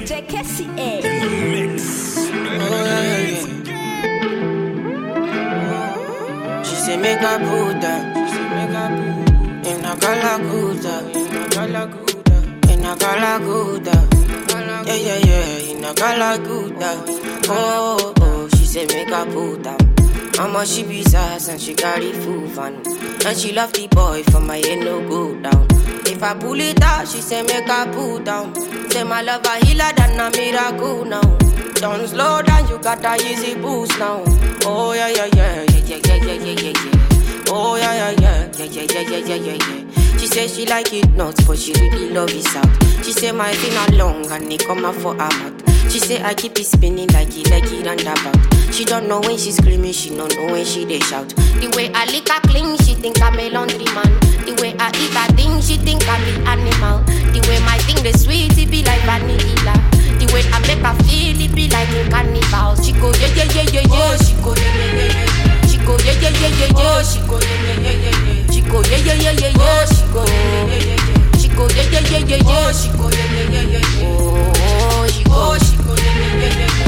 DJ Cassie A. She say make her put that. In a Galaguda, in a Galaguda, yeah, in a Galaguda. Oh, she say make her put that. Mama she be sass and she carry full van, and she love the boy for my head no go down. If I pull it out, she say make her pull down. Say my love a healer than a miracle now. Don't slow down, you got a easy boost now. Oh yeah. Oh yeah. She say she like it nuts, but she really love it out. She say my finger long and it come out for her mouth. She say I keep it spinning like it roundabout. She don't know when she screaming, she don't know when she they shout. The way I lick her clean, she think I'm a laundry man. The way I eat her thing, she think I'm an animal. The way my thing the sweet, it be like vanilla. The way I make her feel, it be like a carnival. She go yeah. She go yeah. She go yeah. She go yeah. She go yeah. She go yeah. She go yeah. She go yeah. Oh, she go yeah.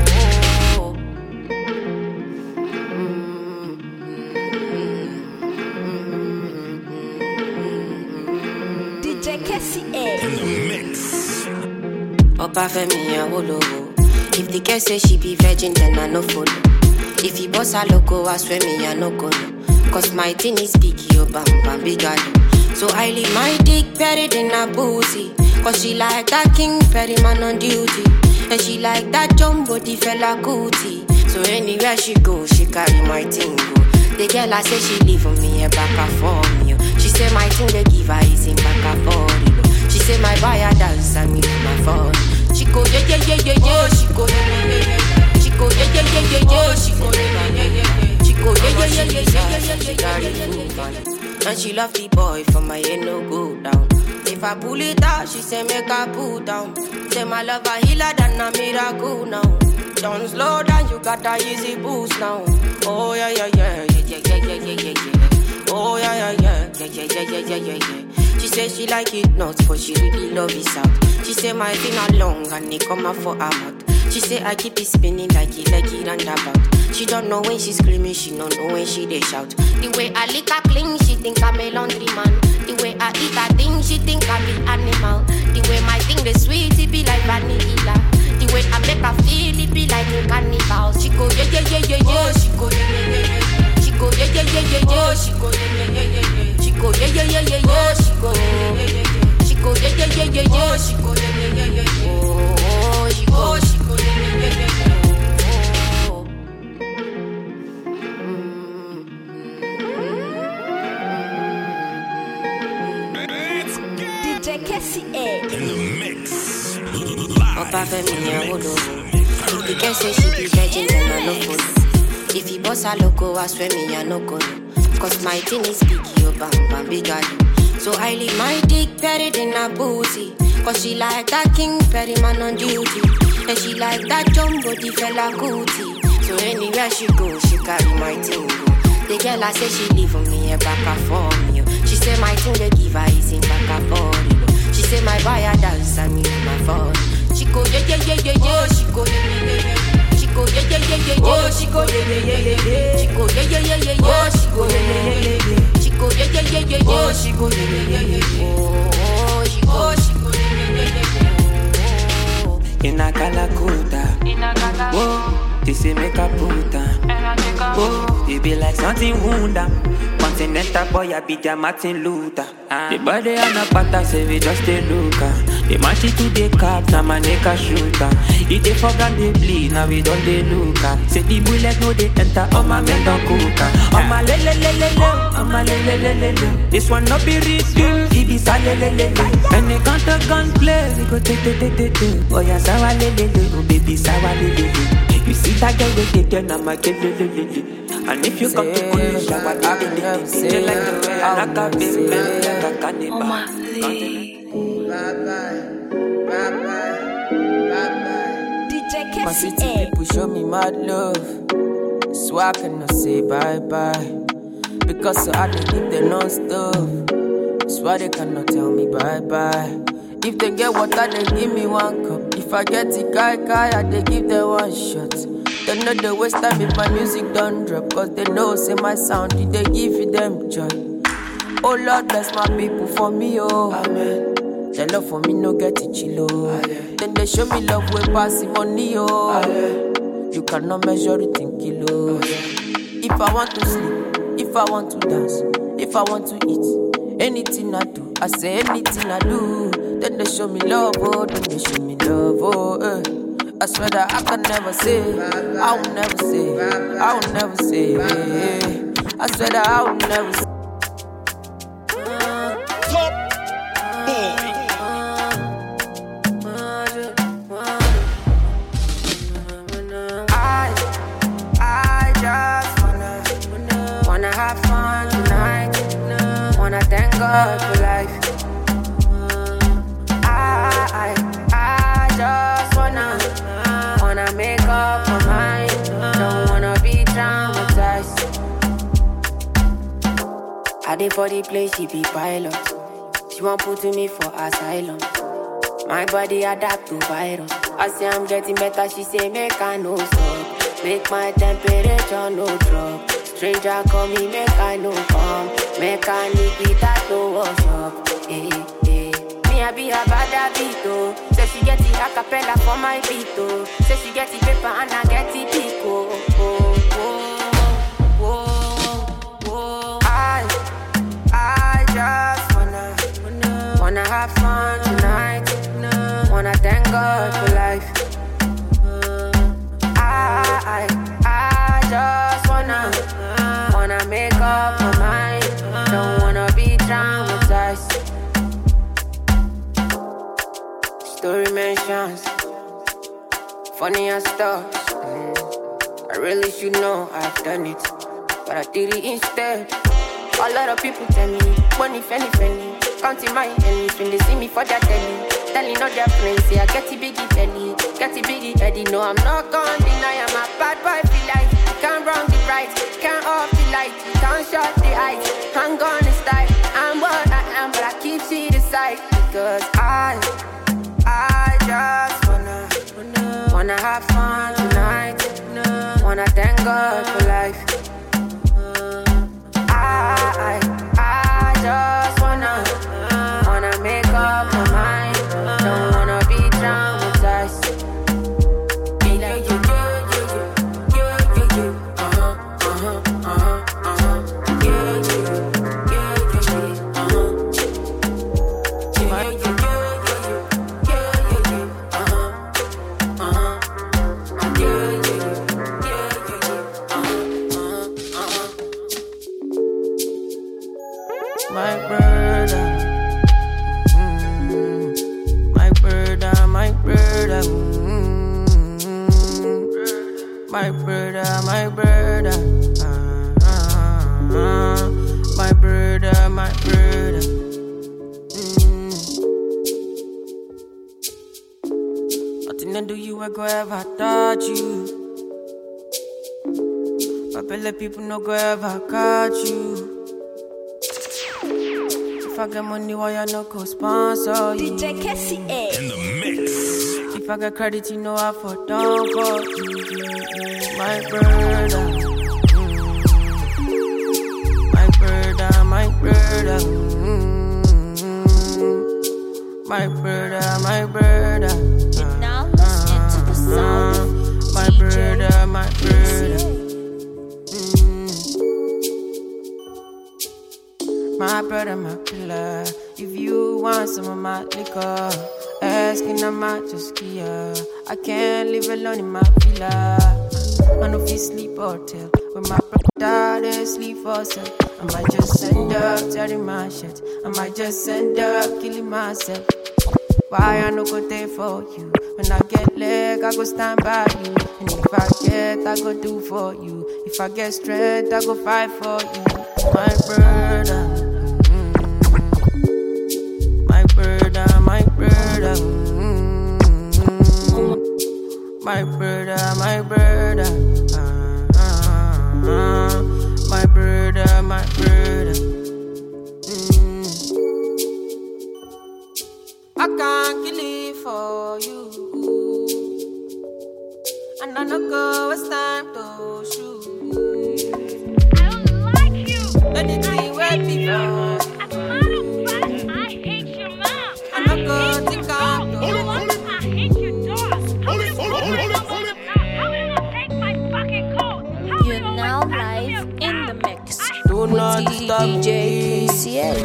DJ Cassie A. In the mix. Opa Femi Awolowo. If the girl say she be virgin, then I no follow. If he boss a loco, I swear me I no go no. Cause my thing is big, yo bam big girl. So I leave my dick buried in a pussy. Cause she like that King Perry man on duty. And she like that jumbo the fella cootie. So anywhere she go, she carry my thing go. The girl I say she leave for me a back and for me. She say my thing they give her is in back and for. She say my buyer dance and me do my phone. She go yeah. She go yeah. She go yeah. She go yeah. She go yeah. She carry full van, and she love the boy for my head no go down. If I pull it out, she say make her pull down. Say my love a healer than a miracle now. Don't slow down, you got a easy boost now. Oh yeah. Oh yeah. She say she like it nuts, but she really love it out. She say my finger long and it come out for her mouth. She say I keep it spinning like it roundabout. She don't know when she screaming, she don't know when she they shout. The way I lick her clean, she think I'm a laundry man. The way I eat her thing, she think I'm an animal. The way my thing the sweet, it be like vanilla. The way I make her feel, it be like a carnival. She go yeah. She go yeah. She go yeah. She go yeah. She go yeah. She go yeah. She go yeah. She go yeah. Oh, she go yeah. DJ Cassie A. In the mix. Opa Femi Awolowo. If the girl say she be virgin, then I no follow. If he boss a loco, I swear me I no go no. Cause my thing is big, yo bam big girl. So I leave my dick buried in a pussy. Cause she like that King Perry man on duty. And she like that jumbo the fella cootie. So anywhere she go, she carry my thing go. The girl I say she leave for me a back and for me. She say my thing they give her is in back and for me. She say my buyer dance and me do my phone. She go yeah. She go yeah. She go yeah. She go yeah. She go yeah. She go yeah. She go yeah. Oh, she go yeah. Oh, she go yeah. In a Galaguda, whoa, they say make a puta. Whoa, it be like something wounda. Continental boy, I be their Martin Luther. The body on a pata say we just a looker. They match it to the cap, now my neck a shooter. If they forgot they bleed, now we don't they looker. Say the bullet no they enter, all my men don't cooker. All my all my this one no be risky, it be sa and they can't a gunplay, we go take. Oh yeah, sawa oh baby sawa You see that girl with the girl, I'm a kill. And if you come to Kulu, shower, they like the way I like a baby, like a cannibal. DJ My Cassie city A. people show me mad love, so I cannot say bye-bye. Because so I dey give them non-stop. Swear they cannot tell me bye-bye. If they get water, they give me one cup. If I get it, kai, they give them one shot. They know they waste time if my music don't drop. Cause they know, say my sound, they give them joy. Oh Lord, bless my people for me, oh. Amen. Their love for me no get it chillo. Then they show me love way passive money, oh. Amen. You cannot measure it in kilos. If I want to sleep, if I want to dance, if I want to eat, anything I do, I say anything I do. Then they show me love, oh, then they show me love, oh, I swear that I can never say, I will never say, I will never say, I swear that I will never say. I just wanna have fun tonight, wanna thank God for life. I just wanna make up my mind. Don't wanna be traumatized. I did for the place, she be pilot. She won't put me for asylum. My body adapt to virus. I say I'm getting better, she say make I no stop. Make my temperature no drop. Stranger call me, make I no come. Mechanic with that to wash up. Me I be a bad beat. Say she get the acapella for my beat. Say she get the paper and I get the pico. I just wanna have fun tonight. Wanna thank God for life. I just wanna make up my mind. Don't wanna be traumatized. Story mentions funny and stuff. I really should know I've done it, but I did it instead. A lot of people tell me, money, penny, counting my enemies when they see me for their telly. Telling all their friends, say I get the biggie belly, get the biggie heady. No, I'm not gonna deny, I'm a bad boy, feel like can't wrong the right, can't off the light, can't shut the eyes. I'm gonna style, I'm what I am, but I keep see the side. Because I just wanna have fun tonight, wanna thank God for life. I just wanna make up my mind. Don't wanna be traumatized. My brother, my brother, my brother, my brother, my brother, my brother, my brother. Nothing to do you, I go ever touch you. But people no go ever catch you. If I get money, why I no go sponsor you? DJ Cassie A. In the mix. If I get credit, you know I for don't for you. My brother, my brother, my brother, my brother, my brother. And now listen to the sound of My DJ brother, my brother. My brother, my killer. If you want some of my liquor, asking I might just kia. I can't live alone in my villa. I know if you sleep or tell. When my brother they sleep for sale. I might just end up tearing my shit. I might just end up killing myself. Why I no go there for you? When I get leg, I go stand by you. And if I get, I go do for you. If I get strength, I go fight for you. My brother. My brother, my brother, my brother, my brother, my brother, my brother. I can't kill it for you. And I know go, it's time to shoot. I don't like you. Anything where people. As a matter of fact, I hate your mom. And I go, think I'm I hate your dog. How will you take my fucking coat? You're now live in the mix Do with not disturb DJ me. KCL.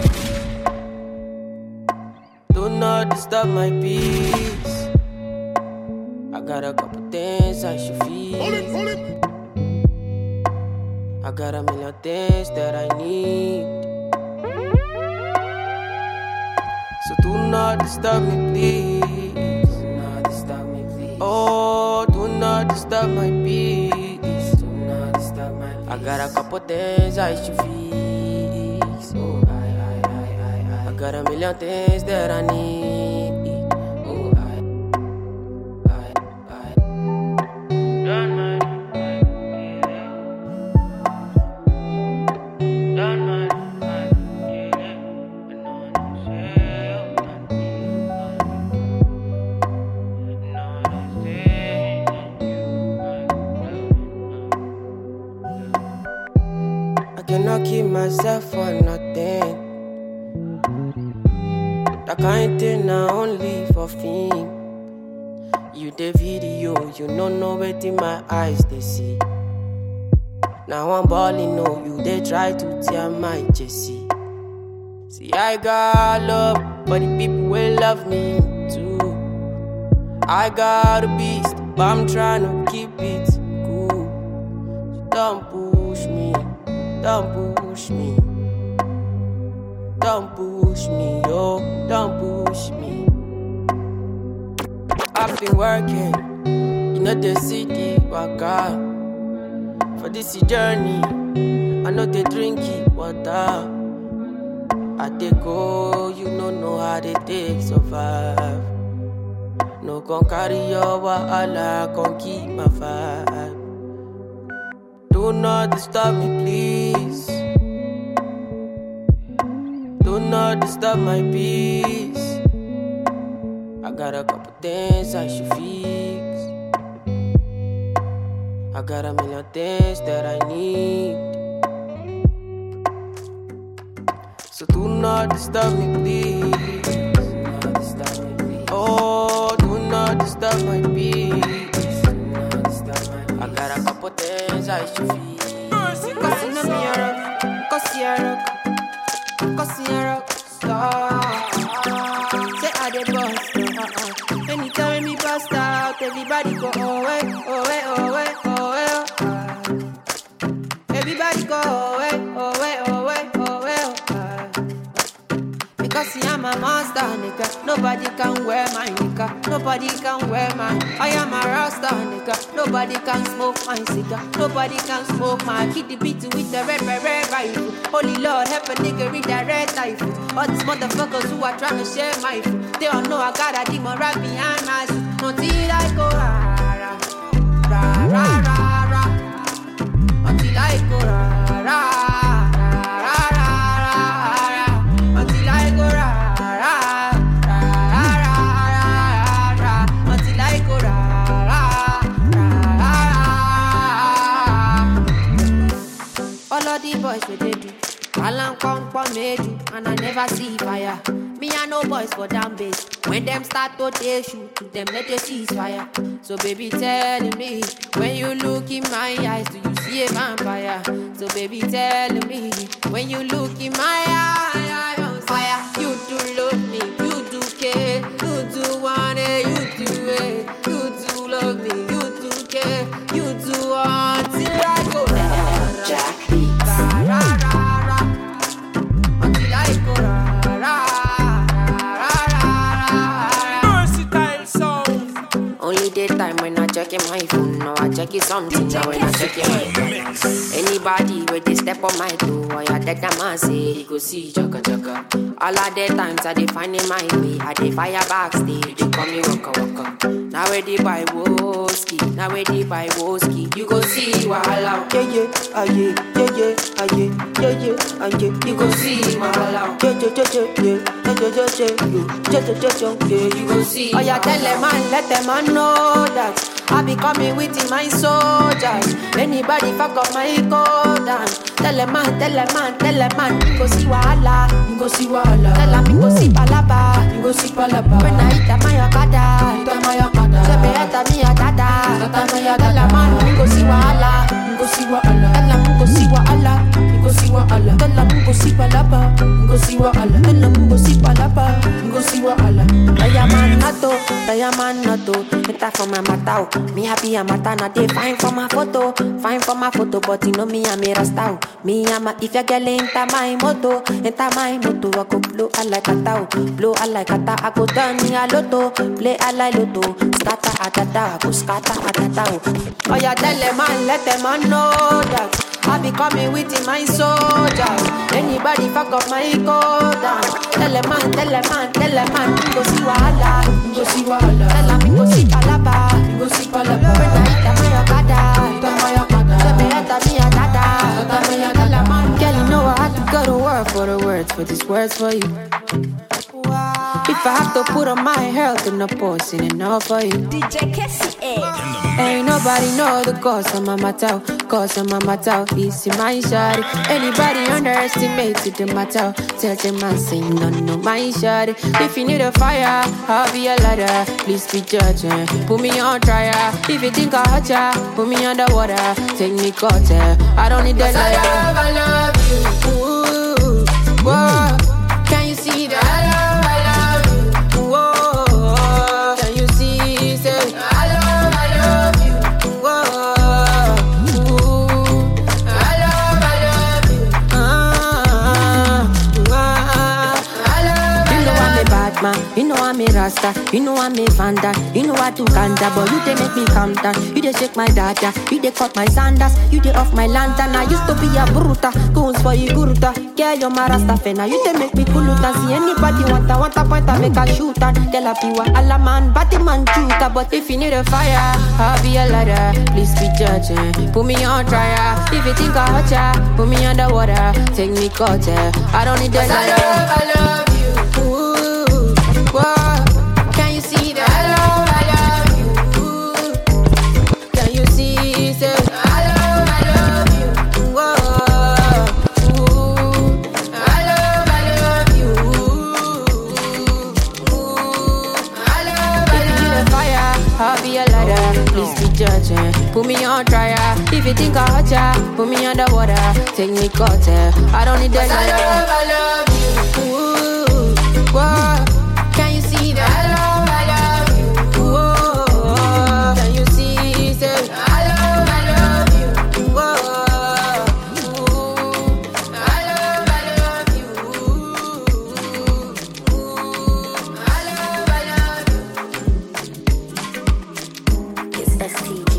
Do not disturb my peace. I got a couple things I should feel. I got a million things that I need. So do not disturb me, please. Do not disturb me, please. Oh, do not disturb my peace. Do not disturb my peace. I got a couple things I should fix. Oh, I got a million things that I need. Oh, I cannot keep myself for nothing. That kind thing I only for fame. You the video, you don't know what in my eyes they see. Now I'm balling, no, you they try to tear my Jesse. See, I got love for the people will love me too. I got a beast, but I'm trying to keep it cool. So don't push me, don't push me. Don't push me, oh, don't push me. I've been working, you know the city, waka. For this journey, I know they drink it, water. I take go, you don't know how they take survive. No gon' carry your wahala, gon' keep my vibe. Do not disturb me, please. Do not disturb my peace. I got a couple things I should fix. I got a million things that I need. So do not disturb me, please. Do not disturb me, please. Oh, do not disturb my peace. Do not disturb my peace. I got a couple things I should fix. Cause you're cause you're a star. Say I the boss. Anytime me bust out, everybody go away, away, away, away. Everybody go away, away, away, away. Because I'm a monster, nigga. Nobody can wear my nigga. Nobody can wear my. I am a rasta, nigga. Nobody can smoke my cigar. Nobody can smoke my. Keep the beat with the red rifle. Holy Lord, help a nigga read that red rifle. All these motherfuckers who are trying to share my food, they don't know I got a demon right behind my suit. Until I go ra ra ra ra ra ra. Until I go ra ra ra ra ra. Until I go ra ra ra ra ra. Until I go ra ra ra ra. All of the boys what they do, Alan come for me do, and I never see fire. Me and no boys for down base. When them start to they shoot, to them let they see fire. So baby tell me, when you look in my eyes, do you see a vampire? So baby tell me, when you look in my eyes, fire. You do love me, you do care, you do want it, you do it, you do love me, you do care, you do want till I go Jack Beats. Until I go versatile sound. Only daytime when I check my phone. Now I check it something. Now when I check it my phone. Anybody with they step on my toe, I take them and say, you go see chaka chaka. All of the times I dey find in my way, I dey fire backstage. They call me waka waka. Now ready by Woski, now ready by Woski. You go see wahala. Yeah, yeah, ah yeah, yeah, yeah, ah yeah, yeah, yeah, ah yeah. You go see wahala. Yeah, yeah, yeah, yeah, yeah, you go see. Oh yeah, tell them man, let them man know that I be coming with my soldiers. Anybody fuck up my code and tell them man, tell them man, tell them man. You go see wahala, you go see wahala. Tell them you go see palaba, you go see palaba. When I hit my akada, say me ata mi atada. Tell them man, you go see wahala, you go see wahala. Tell them you go see wahala, you go see wahala. Tell them you go see palaba, you go see wahala. Tell them you go see palaba, you go see wahala. Diamond nato, enta for my matao. Me happy I'm a na dey fine for my photo, but you know me I'm a rasta. Me I'm a if your girl enter my moto, I go blow I like a tao, I go turn me a lotto, play I like lotto, scatter atata, go scatter atata. Oh yeah, tell them man, let them man know that I be coming with my soldiers. Anybody fuck up my code down. Tell them man, go see wahala, go see wahala. Tell them go see palaba, go see palaba. When I hit my okada, say me ata mi atada. Tell them man, girl you know I had to go to work for the words, for these words for you. If I have to put on my health in the post, ain't enough for you. DJ Cassie Ain't nobody know the cause of my matter. It's in my shawty. Anybody underestimated the matter, tell them I say no, my shawty. If you need a fire, I'll be a ladder. Please be judging, put me on trial. If you think I hurt ya, put me underwater. Take me cutter, I don't need that liar. I love you. Ooh, whoa. Can you see that? I love you. Whoa. Can you see? Say, I love you. Whoa. Ooh. I love you. I love you. You know I'm a bad man. You know I'm a rasta. You know I'm a vanda. You know I do ganja, but you they make me calm down. You they shake my data. You they cut my sandals. You they off my lantern. I used to be a bruta. Goons for you guruta. Yeah, you're my rasta fena. You they make me kuluta. See anybody want a point I make a shooter. Tell a piwa alla man, batty man shooter. But if you need a fire, I'll be a ladder. Please be judging, put me on trial. If you think I hurt ya, put me underwater. Take me cutter, I don't need that liar. I love you. Ooh, whoa. Can you see that? I love you. Ooh. Can you see? Say, I love you. Whoa. Ooh. I love you. Ooh. I love you. If you need a fire, I'll be a ladder. Please be judging, put me on trial. If you think I hurt ya, put me underwater. Take me cutter, I don't need that liar. I love you. Ooh. Whoa. Can you see that? I love you. Whoa. Can you see? Say, I love you. Whoa. Ooh. I love you. Ooh. I love you. It's STG.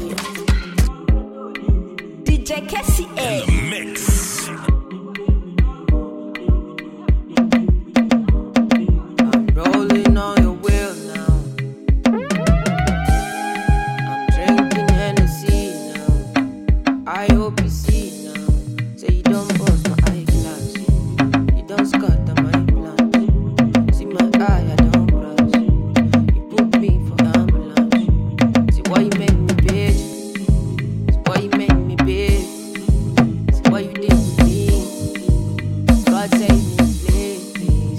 DJ Cassie Mix. Rolling on your wheel now. I'm drinking Hennessy now. I hope you see now. Say you don't bust my eyeglass. You don't scatter my plans. See my eye, I don't brush. You put me for ambulance. See why you make me bitch. See why you make me bitch. See why you did with me. God save me, please, please.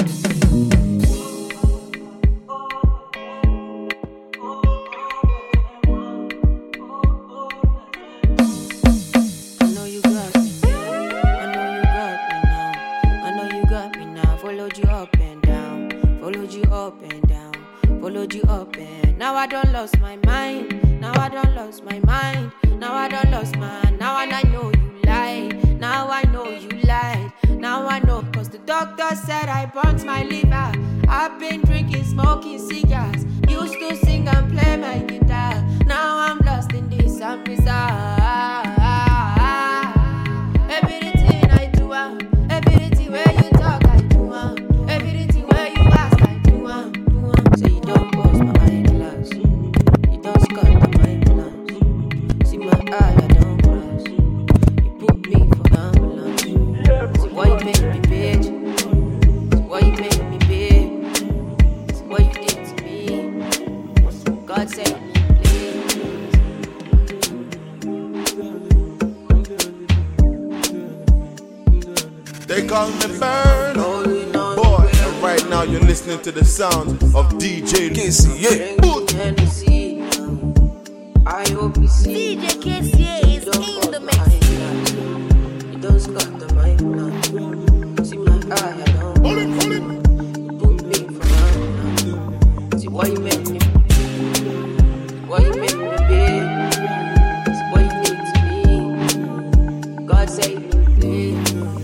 I know you got me. I know you got me now. I know you got me now. Followed you up and down. Followed you up and down. Followed you up and now I don't lost my mind. Now I don't lost my mind. Now I don't lost my. Now and I know you lied. Now I know you lied. Now I know. Cause the doctor said I burnt my liver. I've been drinking, smoking cigars. Used to sing and play my guitar. Now I'm lost in this and bizarre. Everything I do, everything where you talk, I do. Everything where you ask, I do. Say you don't bust my eyeglass. God say They call me Bird Boy, and right now you're listening to the sound of DJ Casey. Yeah. I hope you see. DJ KCA is in the mix. You don't got the mic now. See my eye, I don't. Hold it. Put me for now. See why you make me. Why you make me big. See what you did to me. God save me, please.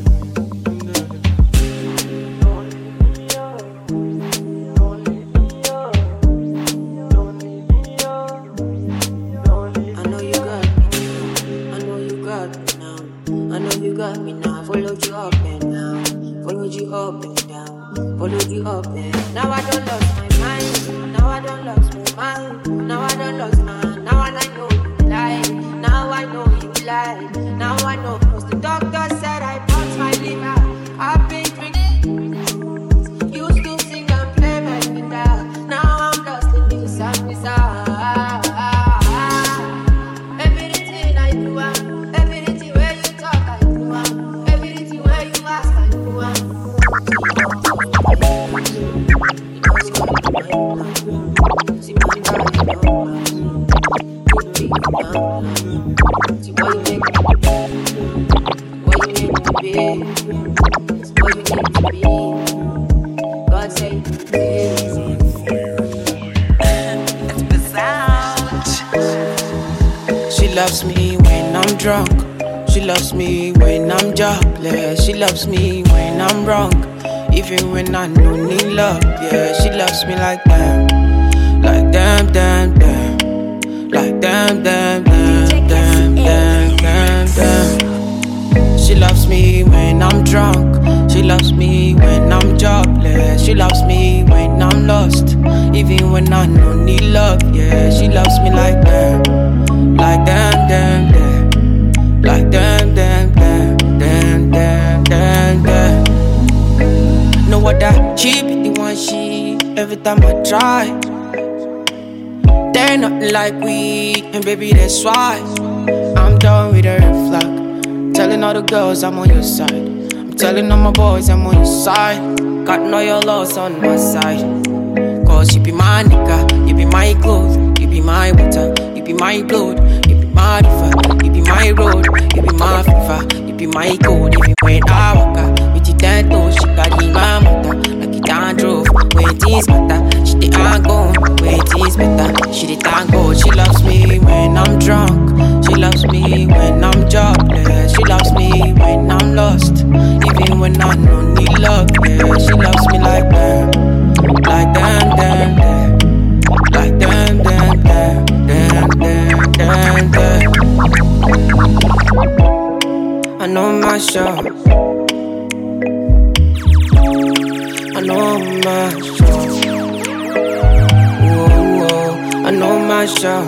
Followed you up and down, followed you up and down, followed you up and down. Now I don't lose my mind, now I don't lose my mind, now I don't lose my mind. Now I know you lie, now I know you lie, now I know. Cause the doctor said I bought my liver, I've been drinking, used to sing and play my guitar. Now I'm lost in this and bizarre. Everything I do, everything where you talk I do. She loves me when I'm drunk. She loves me when I'm jobless. She loves me when I'm wrong, even when I don't need love. Yeah, she loves me like damn, like damn, damn, damn, like damn, damn, damn, damn, damn, damn, damn. She loves me when I'm drunk. She loves me when I'm jobless. She loves me when I'm lost, even when I don't need love. Yeah, she loves me like damn, like damn, damn, damn. Like damn, damn, damn, damn, damn, damn, damn. No other cheap, the one she every time I try. They're nothing like we, and baby that's why I'm done with the red flag. Telling all the girls I'm on your side. I'm telling all my boys I'm on your side. Got no your loss on my side. Cause you be my nigga, you be my clothes, you be my water, you be my blood, you be my river, you be my road, you be my fever, you be my code. If you went I walk out with your 10 toes, she got in my motor like it done drove. When things matter, she the gone. When things better, she the tango. She loves me when I'm drunk. She loves me when I'm jobless. She loves me when I'm lost, even when I don't need love. Yeah, she loves me like damn, like damn, damn, damn, like damn, damn, damn, damn, damn, damn, damn. I know my show. I know my show. Whoa, whoa. I know my show.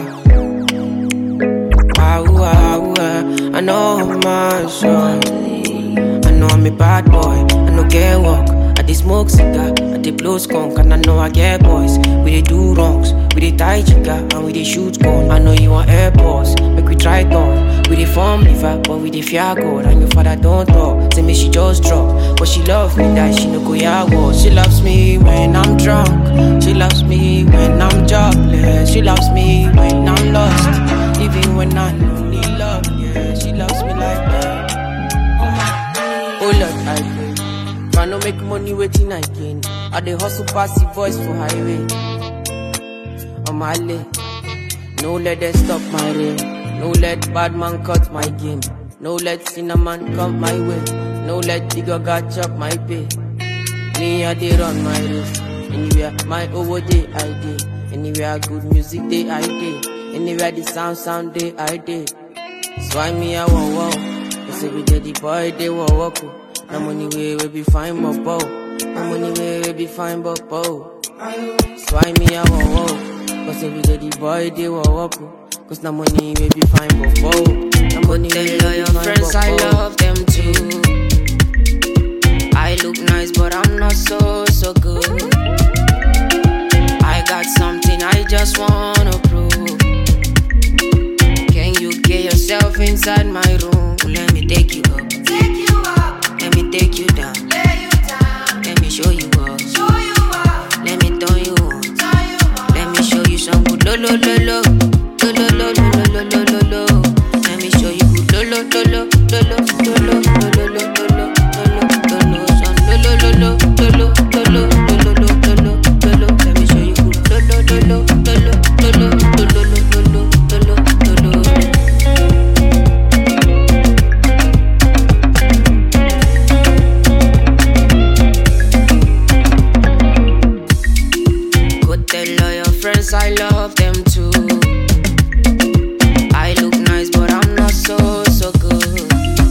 I know my show. I know I'm a bad boy. I know get walk. I dey smoke cigar. I dey blow skunk. And I know I get boys. We dey do wrongs. We dey tie chica. And we dey shoot gun. I know you want airports. Make we try talk. We dey form liver. But we dey fear God. And your father don't talk. Say me she just drop. But she love me that she no go ya war. She loves me when I'm drunk. She loves me when I'm jobless. She loves me when I'm lost, even when I don't need love. Yeah, she loves me like that. Oh Lord, I pray. Man, no make money waiting I gain. I dey hustle pass the voice for highway. On my lane, no let them stop my rain. No let bad man cut my game. No let cinnamon come my way. No let digger catch up my pay. Me I dey run my race. Anywhere my over day I dey. Anywhere good music day I dey. Anywhere the sound day I dey. So I me I want wow. Cause every day the boy they walk. No money way we be fine but bow. No money way we be fine but bow. So I me I want wow. Cause every day the boy they walk. Cause no money we be fine but bow. No money way we be fine friends, but I bow. love them too. I look nice but I'm not so good. I got something I just wanna lo lo lo lo lo lo lo lo lo lo lo. Let me show you good lo lo lo lo lo lo lo lo lo lo lo lo lo son lo lo lo lo lo lo lo lo lo lo lo. Let me show you good lo lo lo lo lo lo lo lo lo lo lo lo lo. Friends, I love them too. I look nice, but I'm not so good.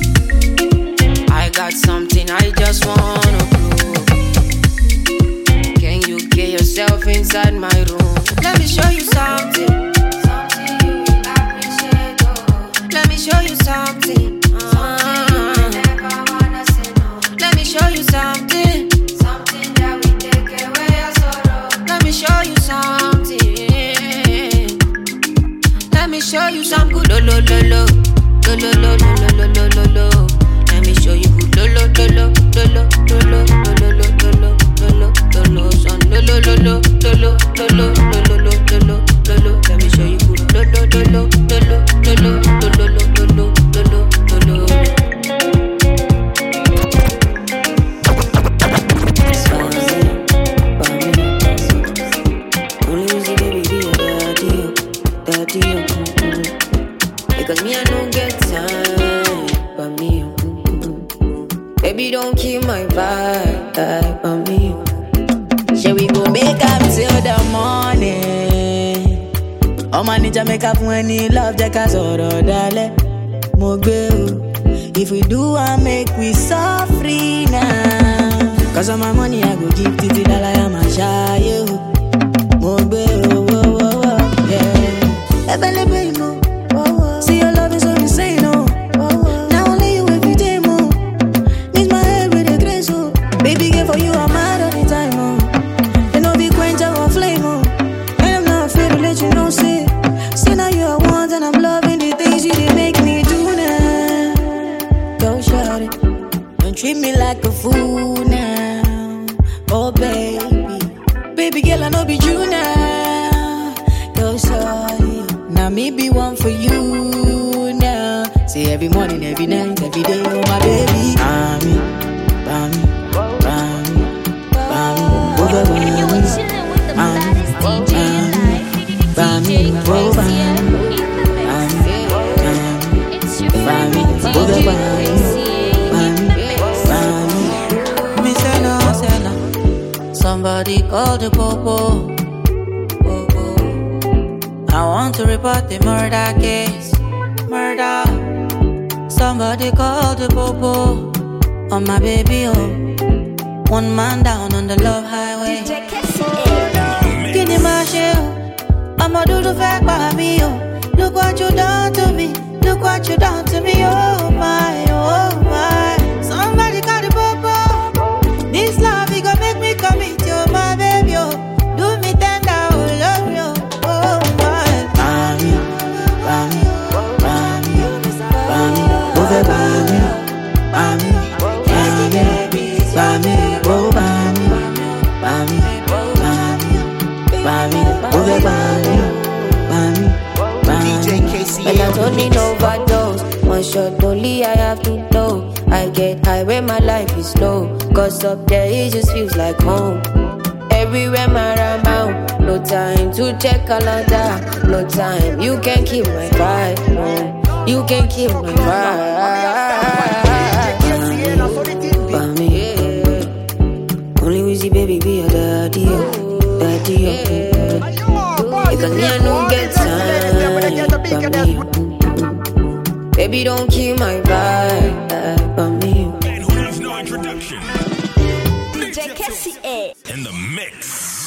I got something I just wanna prove. Can you get yourself inside my room? Let me show you something. Something you will appreciate. Let me show you something. Something you never wanna say no. Let me show you something. Something that will take away your sorrow. Let me show you something. Let me show you some good lo lo lo lo lo lo lo lo lo lo lo. Let me show you good lo lo lo lo lo lo lo lo lo lo lo lo lo lo son lo lo lo lo lo lo lo lo lo lo lo. Let me show you good lo lo lo lo lo lo lo lo lo lo lo. Because me I don't get time, but me, baby don't kill my vibe, but me. Shall we go make up till the morning? Oh man, need to make up when he love the casoro, dale. Mogbe, if we do, I make we so free now. Cause of my money, I go give $50, I'm a shy, yo. Mogbe, yeah. Ebele, mo. See your love is so insane, oh. Now only you every day, more. Needs my head with a grace, oh. Baby, girl, for you, I'm mad all the time, oh. You know, be quench our flame, oh. And I'm not afraid to let you know, say now you are one, and I'm loving the things you did make me do now. Go shout it. Don't treat me like a fool now. Oh, baby. Baby, girl, I know be you now. Go shout it. Now me be one for you now. Say every morning, every night, every day, oh my baby. Bami, bami, bami, bami, over bami, bami, bami, oh bami, over bami, bami. Me say no, somebody call the popo. I want to report the murder case. Murder. Somebody call the popo on my baby, oh. One man down on the love highway. Get in my shell. I'ma do the fact by me, oh. Look what you done to me. Look what you done to me, oh my, oh my. Somebody call the popo. This love, it gon' make me commit, oh my baby, oh. Do me tender, oh love you. Melatonin overdose. One shot only I have to blow. I get high when my life is slow. Cause up there it just feels like home. Everywhere my around. No time to check calendar. No time, you can keep my vibe. No, you can keep my vibe. Only Wizzy baby be a daddy, daddy. Because me I don't get time, but me. Baby don't kill my vibe, but me. And who needs no introduction? DJ Cassie in the mix.